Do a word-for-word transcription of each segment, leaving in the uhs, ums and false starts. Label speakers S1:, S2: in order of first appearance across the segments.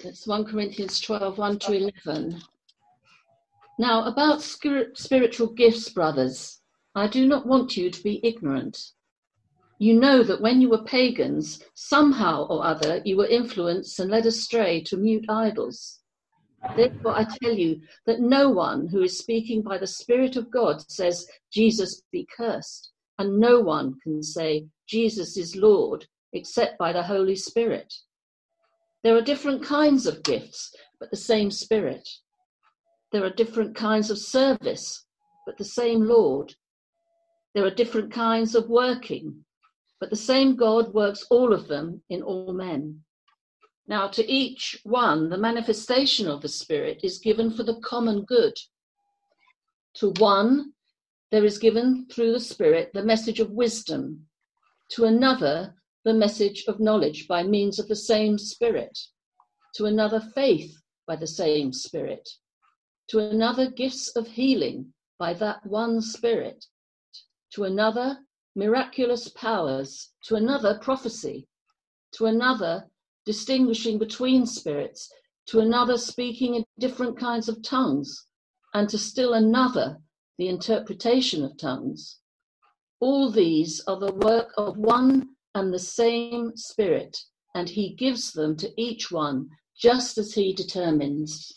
S1: It's First Corinthians twelve, one to eleven. Now, about spiritual gifts, brothers, I do not want you to be ignorant. You know that when you were pagans, somehow or other you were influenced and led astray to mute idols. Therefore I tell you that no one who is speaking by the Spirit of God says, Jesus be cursed, and no one can say, Jesus is Lord, except by the Holy Spirit. There are different kinds of gifts, but the same Spirit. There are different kinds of service, but the same Lord. There are different kinds of working, but the same God works all of them in all men. Now to each one, the manifestation of the Spirit is given for the common good. To one, there is given through the Spirit the message of wisdom. To another, the message of knowledge by means of the same Spirit. To another, faith by the same Spirit. To another, gifts of healing by that one Spirit. To another, miraculous powers. To another, prophecy. To another, distinguishing between spirits. To another, speaking in different kinds of tongues. And to still another, the interpretation of tongues. All these are the work of one and the same Spirit, and he gives them to each one just as he determines.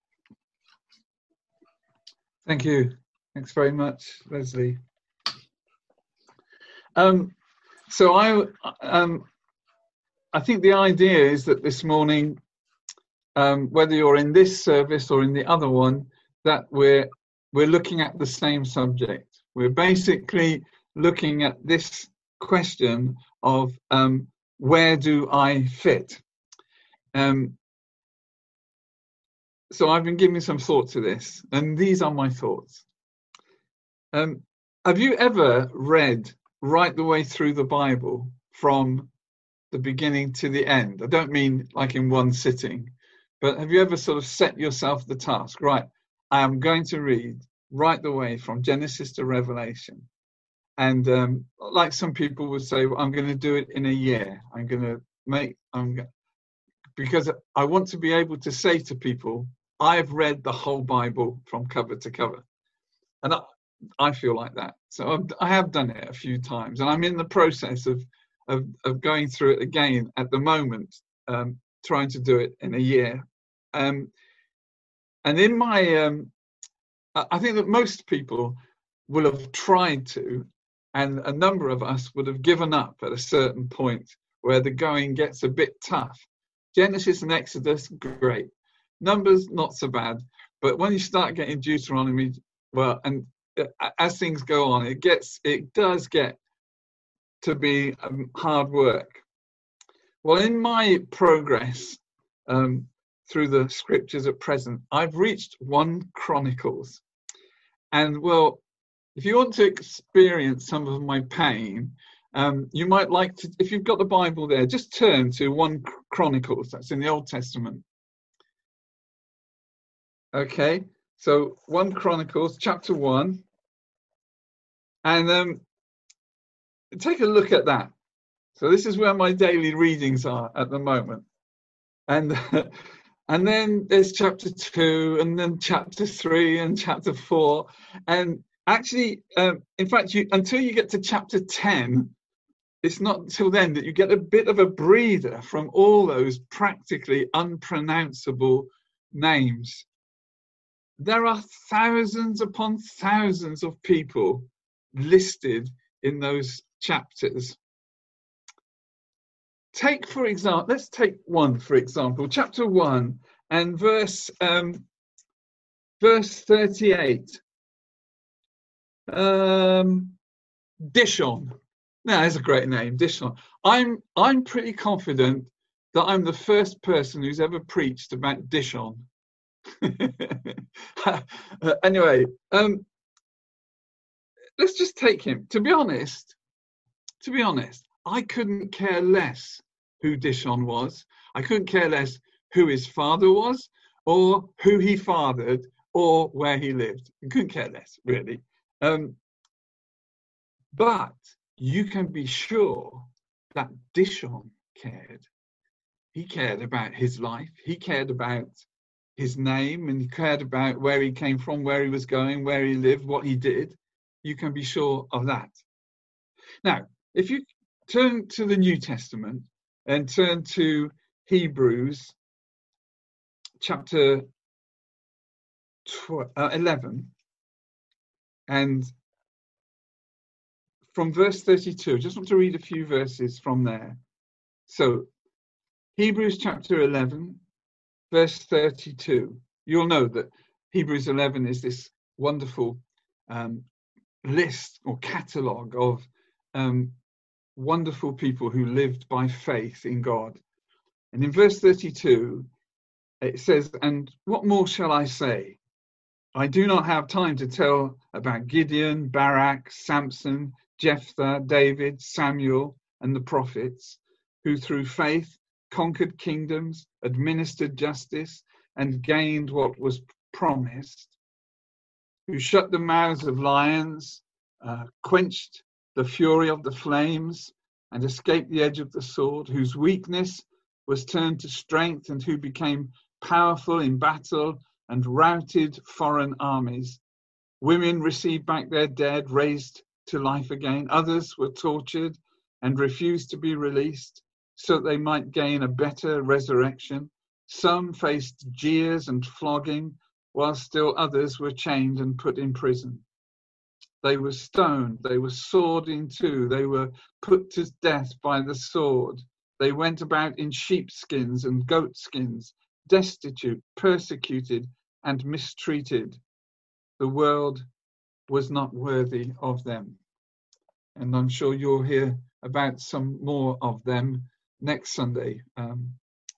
S2: Thank you. Thanks very much, Leslie. Um, so I, um, I think the idea is that this morning, um, whether you're in this service or in the other one, that we're we're looking at the same subject. We're basically looking at this question of um, where do I fit? Um, so I've been giving some thought to this, and these are my thoughts. Um, have you ever read right the way through the Bible from the beginning to the end? I don't mean like in one sitting, but have you ever sort of set yourself the task, right, I am going to read right the way from Genesis to Revelation. And um, like some people would say, well, I'm going to do it in a year. I'm going to make, I'm go- because I want to be able to say to people, I've read the whole Bible from cover to cover. And I, I feel like that. So I've, I have done it a few times. And I'm in the process of, of, of going through it again at the moment, um, trying to do it in a year. Um, and in my, um, I think that most people will have tried to, and a number of us would have given up at a certain point where the going gets a bit tough. Genesis and Exodus, great. Numbers, not so bad. But when you start getting Deuteronomy, well, and as things go on, it gets, it does get to be um, hard work. Well, in my progress um, through the scriptures at present, I've reached First Chronicles. And well, if you want to experience some of my pain, um, you might like to, if you've got the Bible there, just turn to First Chronicles. That's in the Old Testament. Okay, so First Chronicles chapter one, and um, take a look at that. So this is where my daily readings are at the moment, and and then there's chapter two, and then chapter three, and chapter four, and actually, um, in fact, you until you get to chapter ten, it's not until then that you get a bit of a breather from all those practically unpronounceable names. There are thousands upon thousands of people listed in those chapters. Take, for example, let's take one, for example, chapter one and verse um, verse thirty-eight. Um, Dishon. Now, that's a great name, Dishon. I'm I'm pretty confident that I'm the first person who's ever preached about Dishon. uh, anyway, um, let's just take him. To be honest, to be honest, I couldn't care less who Dishon was. I couldn't care less who his father was, or who he fathered, or where he lived. I couldn't care less, really. Um, but you can be sure that Dishon cared. he cared about his life. He cared about his name, and he cared about where he came from, where he was going, where he lived, what he did. You can be sure of that. Now, if you turn to the New Testament and turn to Hebrews chapter eleven, and from verse thirty-two, I just want to read a few verses from there. So, Hebrews chapter eleven, verse thirty-two. You'll know that Hebrews eleven is this wonderful um, list or catalogue of um, wonderful people who lived by faith in God. And in verse thirty-two, it says, "And what more shall I say? I do not have time to tell about Gideon, Barak, Samson, Jephthah, David, Samuel, and the prophets, who through faith conquered kingdoms, administered justice, and gained what was promised, who shut the mouths of lions, uh, quenched the fury of the flames, and escaped the edge of the sword, whose weakness was turned to strength, and who became powerful in battle and routed foreign armies. Women received back their dead, raised to life again. Others were tortured and refused to be released so that they might gain a better resurrection. Some faced jeers and flogging, while still others were chained and put in prison. They were stoned, they were sawed in two, they were put to death by the sword. They went about in sheepskins and goatskins, destitute, persecuted, and mistreated. The world was not worthy of them." And I'm sure you'll hear about some more of them next Sunday. Um,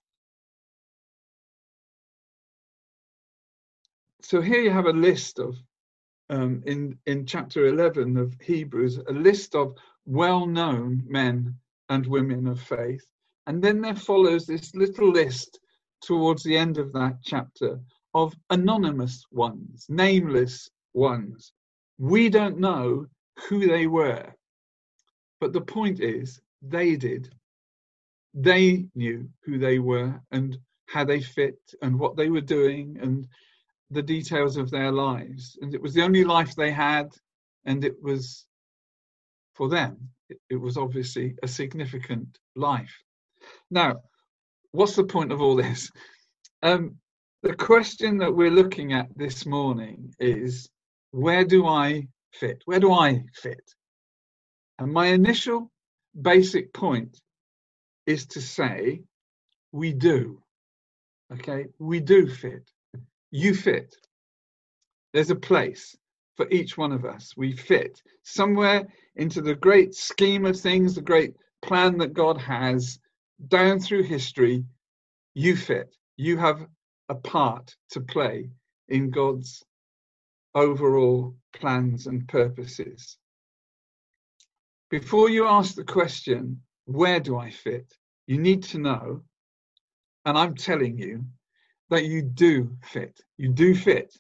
S2: so here you have a list of, um, in, in chapter eleven of Hebrews, a list of well-known men and women of faith. And then there follows this little list towards the end of that chapter of anonymous ones, nameless ones. We don't know who they were, but the point is they did. They knew who they were and how they fit and what they were doing and the details of their lives. And it was the only life they had, and it was, for them, it, it was obviously a significant life. Now, what's the point of all this? Um, the question that we're looking at this morning is, where do I fit? Where do I fit? And my initial basic point is to say, we do. Okay, we do fit. You fit. There's a place for each one of us. We fit somewhere into the great scheme of things, the great plan that God has down through history. You fit. You have a part to play in God's overall plans and purposes. Before you ask the question, where do I fit? You need to know, and I'm telling you, that you do fit. You do fit.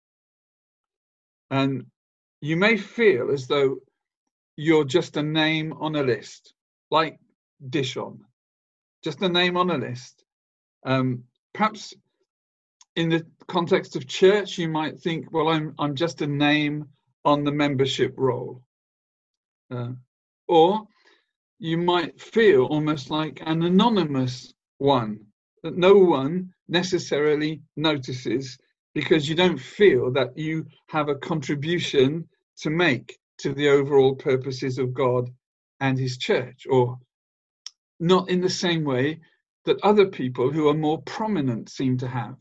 S2: And you may feel as though you're just a name on a list, like Dishon, just a name on a list. Um, perhaps in the context of church, you might think, well, I'm I'm just a name on the membership roll. Uh, or you might feel almost like an anonymous one that no one necessarily notices because you don't feel that you have a contribution to make to the overall purposes of God and his church, or not in the same way that other people who are more prominent seem to have.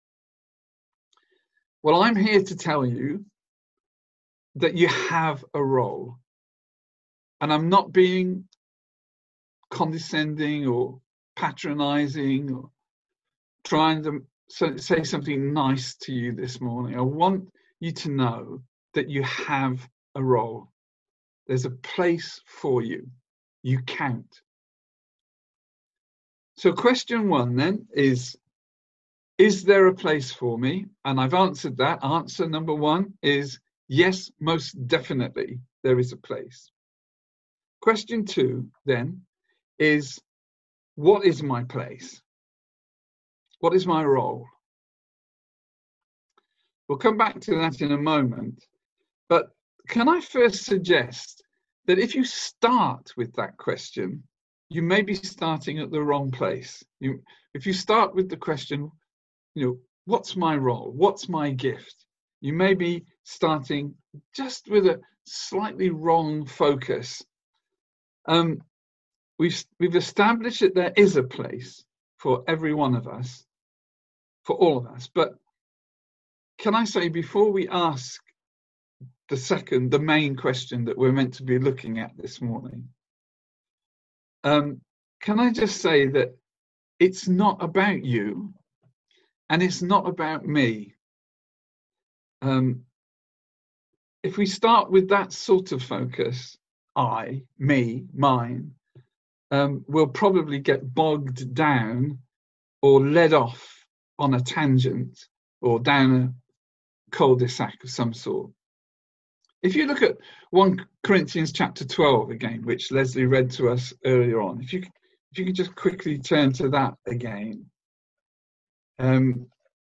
S2: Well, I'm here to tell you that you have a role. And I'm not being condescending or patronizing or trying to say something nice to you this morning. I want you to know that you have a role. There's a place for you. You count. So question one then is, is there a place for me? And I've answered that. Answer number one is yes, most definitely there is a place. Question two then is, what is my place? What is my role? We'll come back to that in a moment. But can I first suggest that if you start with that question, you may be starting at the wrong place. You, if you start with the question, you know, what's my role? What's my gift? You may be starting just with a slightly wrong focus. Um, we've, we've established that there is a place for every one of us, for all of us. But can I say, before we ask the second, the main question that we're meant to be looking at this morning, um, can I just say that it's not about you and it's not about me. Um, if we start with that sort of focus, I, me, mine, um, we'll probably get bogged down or led off on a tangent or down a cul-de-sac of some sort. If you look at First Corinthians chapter twelve again, which Leslie read to us earlier on, if you if you could just quickly turn to that again. Um,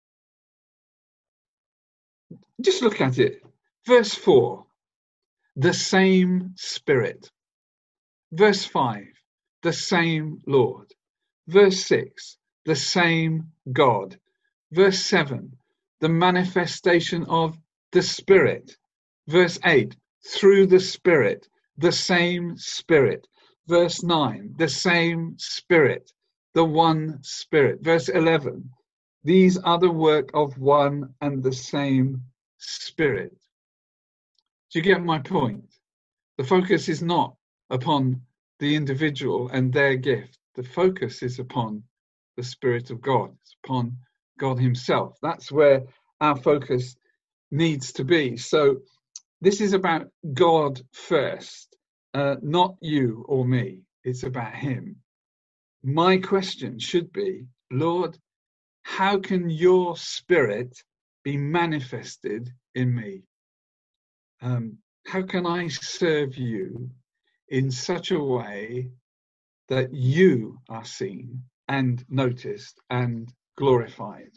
S2: just look at it. Verse four, the same Spirit. Verse five, the same Lord. Verse six, the same God. Verse seven, the manifestation of the Spirit. Verse eight, through the Spirit, the same Spirit. Verse nine, the same Spirit, the one Spirit. Verse eleven, these are the work of one and the same Spirit. Do you get my point? The focus is not upon the individual and their gift. The focus is upon the Spirit of God. It's upon God himself. That's where our focus needs to be. So this is about God first, uh, not you or me. It's about him. My question should be, Lord, how can your Spirit be manifested in me? Um, how can I serve you in such a way that you are seen and noticed and glorified?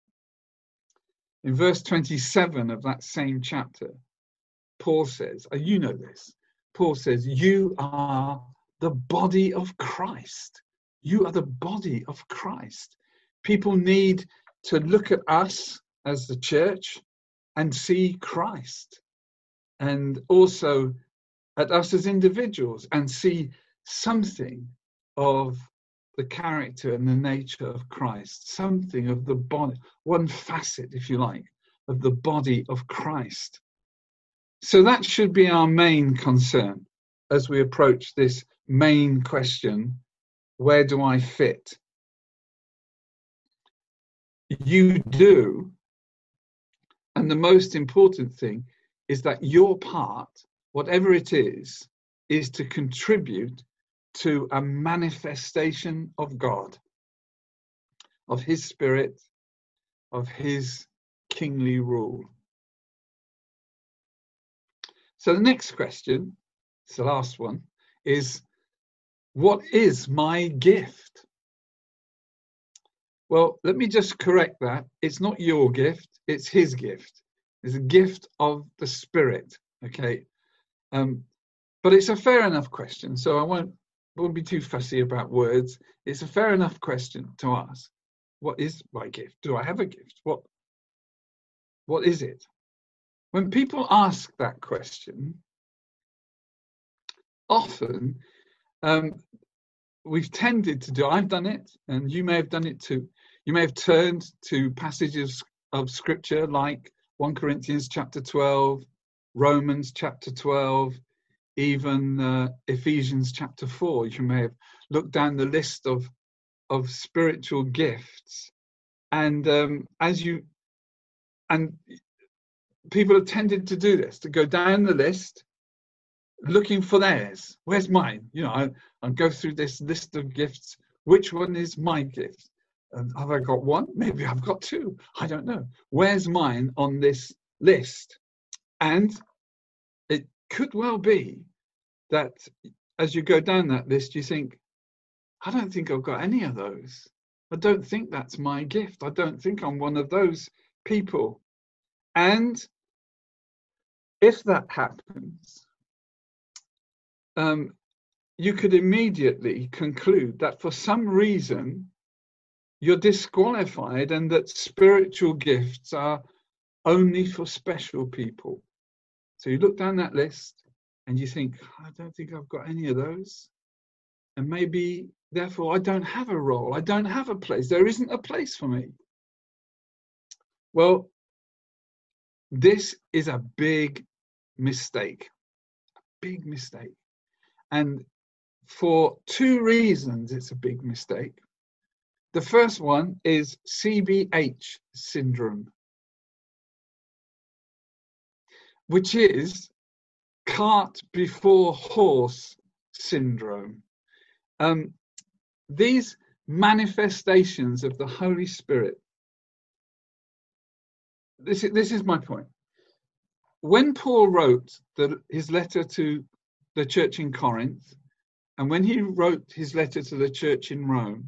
S2: In verse twenty-seven of that same chapter, Paul says, oh, you know this, Paul says, you are the body of Christ. You are the body of Christ. People need to look at us as the church and see Christ, and also at us as individuals and see something of the character and the nature of Christ, something of the body, one facet, if you like, of the body of Christ. So that should be our main concern as we approach this main question, where do I fit? You do, and the most important thing is that your part, whatever it is, is to contribute to a manifestation of God, of his Spirit, of his kingly rule. So the next question, it's the last one, is what is my gift? Well, let me just correct that. It's not your gift, it's his gift. It's a gift of the Spirit, okay? Um, but it's a fair enough question, so I won't, won't be too fussy about words. It's a fair enough question to ask. What is my gift? Do I have a gift? What, what is it? When people ask that question, often um, we've tended to do, I've done it, and you may have done it too. You may have turned to passages of scripture like First Corinthians chapter twelve, Romans chapter twelve, even uh, Ephesians chapter four. You may have looked down the list of, of spiritual gifts. And um, as you, and people have tended to do this, to go down the list looking for theirs. Where's mine? You know, I, I'll go through this list of gifts. Which one is my gift? And have I got one? Maybe I've got two. I don't know. Where's mine on this list? And it could well be that as you go down that list, you think, I don't think I've got any of those. I don't think that's my gift. I don't think I'm one of those people. And if that happens, um, you could immediately conclude that for some reason you're disqualified and that spiritual gifts are only for special people. So you look down that list and you think, I don't think I've got any of those. And maybe, therefore, I don't have a role. I don't have a place. There isn't a place for me. Well, this is a big mistake. A big mistake. And for two reasons, it's a big mistake. The first one is C B H syndrome, which is cart before horse syndrome. Um, these manifestations of the Holy Spirit, this is, this is my point. When Paul wrote the, his letter to the church in Corinth, and when he wrote his letter to the church in Rome,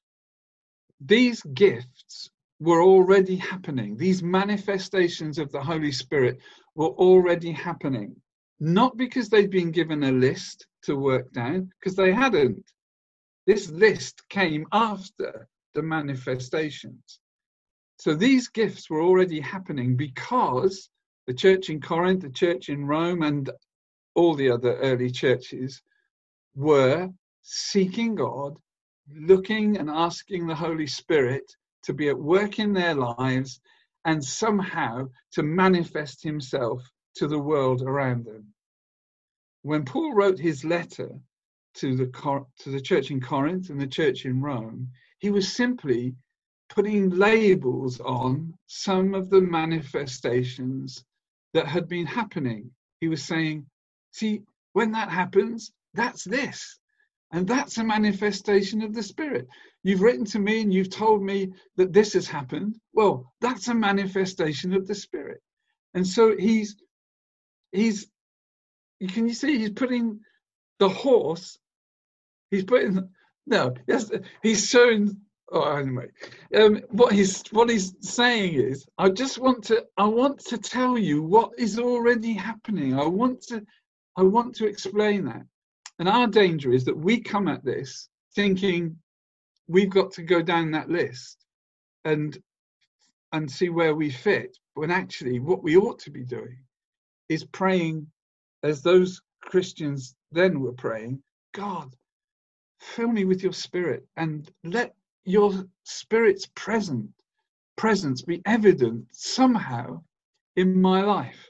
S2: these gifts were already happening. These manifestations of the Holy Spirit were already happening. Not because they'd been given a list to work down, because they hadn't. This list came after the manifestations. So these gifts were already happening because the church in Corinth, the church in Rome, and all the other early churches were seeking God, looking and asking the Holy Spirit to be at work in their lives and somehow to manifest himself to the world around them. When Paul wrote his letter to the to the church in Corinth and the church in Rome, he was simply putting labels on some of the manifestations that had been happening. He was saying, see, when that happens, that's this. And that's a manifestation of the Spirit. You've written to me and you've told me that this has happened. Well, that's a manifestation of the Spirit. And so he's, he's, can you see, he's putting the horse, he's putting, no, yes, he's showing, oh, anyway, um, what he's, what he's saying is, I just want to, I want to tell you what is already happening. I want to, I want to explain that. And our danger is that we come at this thinking we've got to go down that list and and see where we fit, when actually what we ought to be doing is praying as those Christians then were praying, God, fill me with your Spirit and let your Spirit's present presence be evident somehow in my life.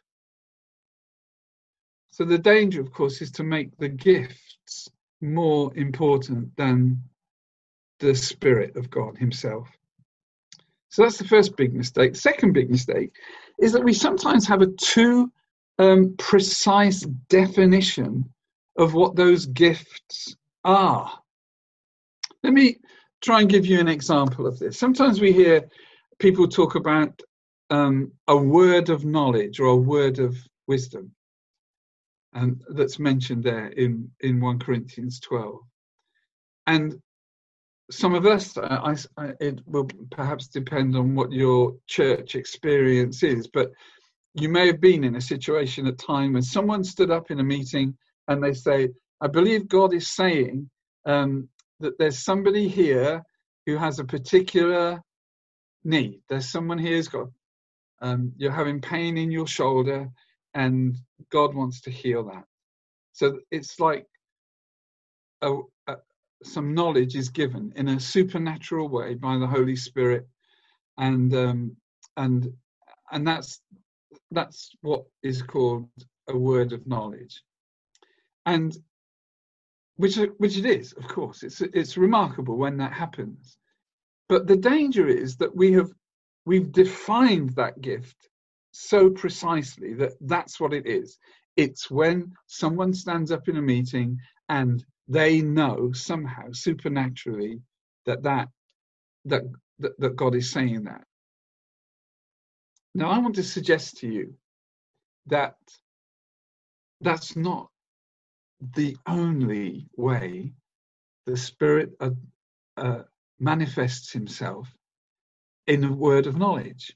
S2: So the danger, of course, is to make the gifts more important than the Spirit of God himself. So that's the first big mistake. The second big mistake is that we sometimes have a too um, precise definition of what those gifts are. Let me try and give you an example of this. Sometimes we hear people talk about um, a word of knowledge or a word of wisdom. And that's mentioned there in, in First Corinthians twelve. And some of us, I, I, it will perhaps depend on what your church experience is, but you may have been in a situation at time when someone stood up in a meeting and they say, I believe God is saying um, that there's somebody here who has a particular need. There's someone here who's got, um, you're having pain in your shoulder, and God wants to heal that. So it's like a, a, some knowledge is given in a supernatural way by the Holy Spirit, and um, and and that's that's what is called a word of knowledge, and which which it is, of course. It's it's remarkable when that happens, but the danger is that we have we've defined that gift so precisely that that's what it is. It's when someone stands up in a meeting and they know somehow supernaturally that that that that, that God is saying that. Now I want to suggest to you that that's not the only way the Spirit uh, uh, manifests himself in a word of knowledge.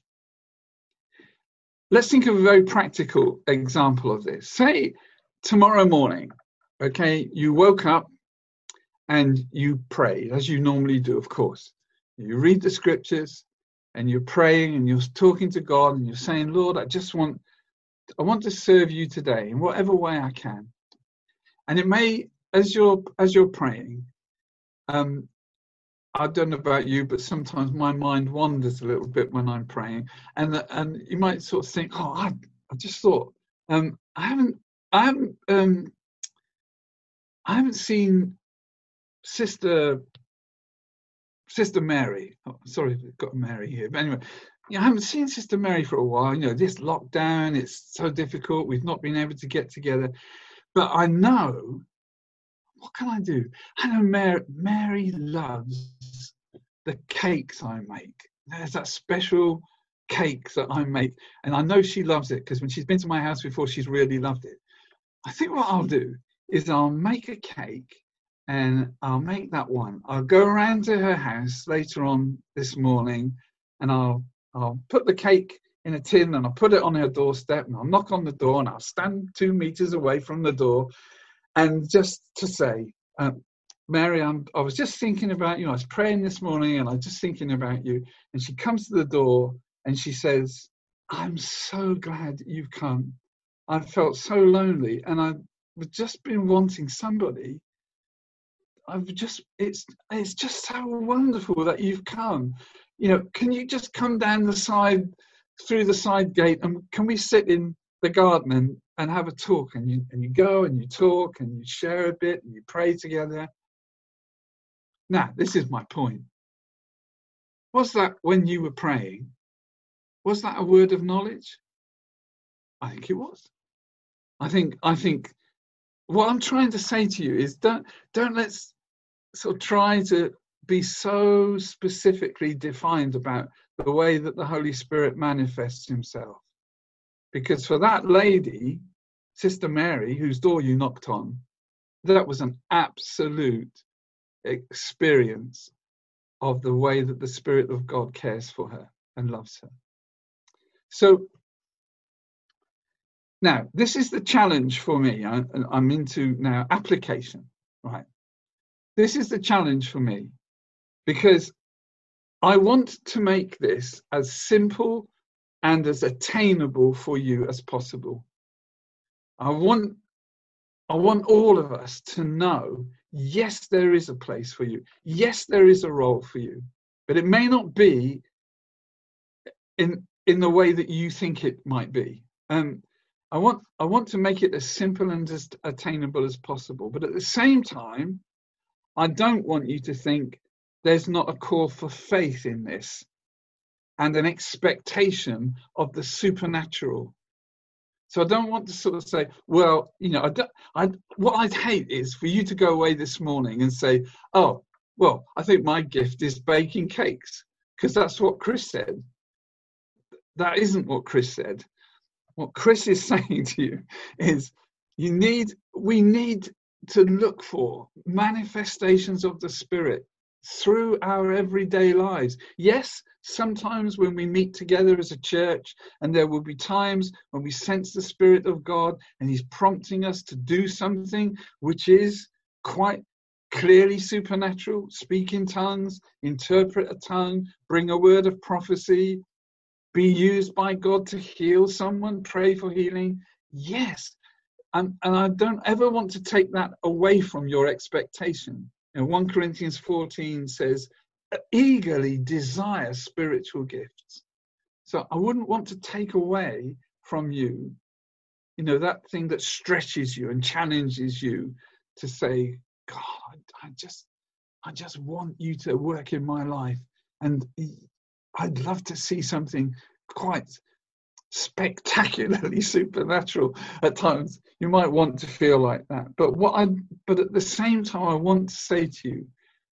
S2: Let's think of a very practical example of this. Say tomorrow morning, okay, you woke up and you prayed, as you normally do, of course. You read the scriptures and you're praying and you're talking to God and you're saying, Lord, I just want, I want to serve you today in whatever way I can. And it may, as you're, as you're praying, um, I don't know about you, but sometimes my mind wanders a little bit when I'm praying, and and you might sort of think, oh, I, I just thought, um, I haven't, I haven't, um, I haven't seen Sister Sister Mary. Oh, sorry, I've got Mary here, but anyway, you know, I haven't seen Sister Mary for a while. You know, this lockdown, it's so difficult. We've not been able to get together, but I know. What can I do? I know Mary, Mary loves the cakes I make. There's that special cake that I make, and I know she loves it because when she's been to my house before, she's really loved it. I think what I'll do is I'll make a cake, and I'll make that one. I'll go around to her house later on this morning, and I'll I'll put the cake in a tin, and I'll put it on her doorstep, and I'll knock on the door, and I'll stand two meters away from the door. And just to say, um, Mary, I'm, I was just thinking about you. I was praying this morning and I was just thinking about you. And she comes to the door and she says, I'm so glad you've come. I felt so lonely and I've just been wanting somebody. I've just, it's, it's just so wonderful that you've come. You know, can you just come down the side, through the side gate, and can we sit in the garden and, and have a talk? And you and you go and you talk and you share a bit and you pray together. Now, this is my point. Was that when you were praying? Was that a word of knowledge? I think it was. I think I think what I'm trying to say to you is don't don't let's sort of try to be so specifically defined about the way that the Holy Spirit manifests himself. Because for that lady, Sister Mary, whose door you knocked on, that was an absolute experience of the way that the Spirit of God cares for her and loves her. So now, this is the challenge for me. I, I'm into now application, right? This is the challenge for me because I want to make this as simple and as attainable for you as possible. I want, I want all of us to know, yes, there is a place for you. Yes, there is a role for you, but it may not be in in the way that you think it might be. Um, I want, I want to make it as simple and as attainable as possible. But at the same time, I don't want you to think there's not a call for faith in this and an expectation of the supernatural. So I don't want to sort of say, well, you know, I don't, I, what I'd hate is for you to go away this morning and say, oh, well, I think my gift is baking cakes, because that's what Chris said. That isn't what Chris said. What Chris is saying to you is you need, we need to look for manifestations of the Spirit through our everyday lives. Yes, sometimes when we meet together as a church, and there will be times when we sense the Spirit of God and he's prompting us to do something which is quite clearly supernatural, speak in tongues, interpret a tongue, bring a word of prophecy, be used by God to heal someone, pray for healing. Yes, and, and I don't ever want to take that away from your expectation. You know, First Corinthians fourteen says, eagerly desire spiritual gifts. So I wouldn't want to take away from you, you know, that thing that stretches you and challenges you to say, God, I just, I just want you to work in my life. And I'd love to see something quite spectacularly supernatural at times. You might want to feel like that, but what I but at the same time I want to say to you,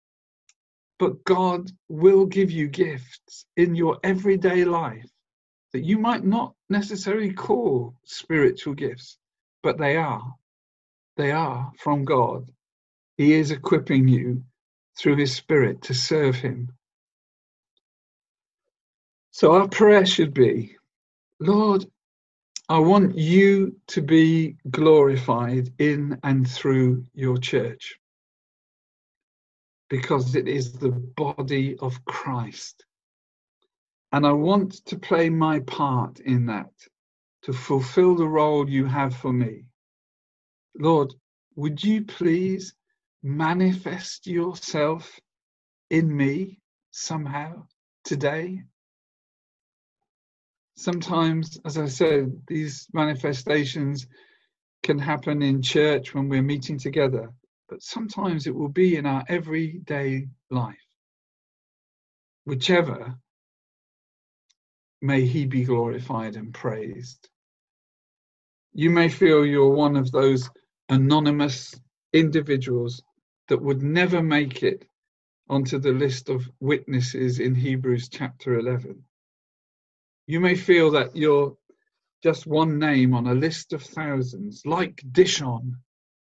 S2: but God will give you gifts in your everyday life that you might not necessarily call spiritual gifts, but they are they are from God. He is equipping you through his Spirit to serve him. So our prayer should be, Lord, I want you to be glorified in and through your church, because it is the body of Christ. And I want to play my part in that, to fulfill the role you have for me. Lord, would you please manifest yourself in me somehow today? Sometimes, as I said, these manifestations can happen in church when we're meeting together, but sometimes it will be in our everyday life. Whichever, may he be glorified and praised. You may feel you're one of those anonymous individuals that would never make it onto the list of witnesses in Hebrews chapter eleven. You may feel that you're just one name on a list of thousands, like Dishon.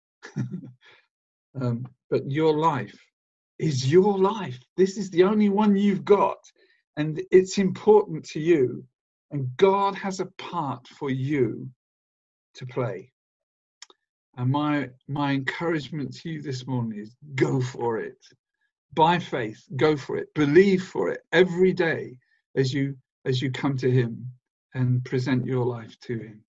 S2: um, but your life is your life. This is the only one you've got, and it's important to you. And God has a part for you to play. And my my encouragement to you this morning is go for it. By faith, go for it. Believe for it every day as you as you come to him and present your life to him.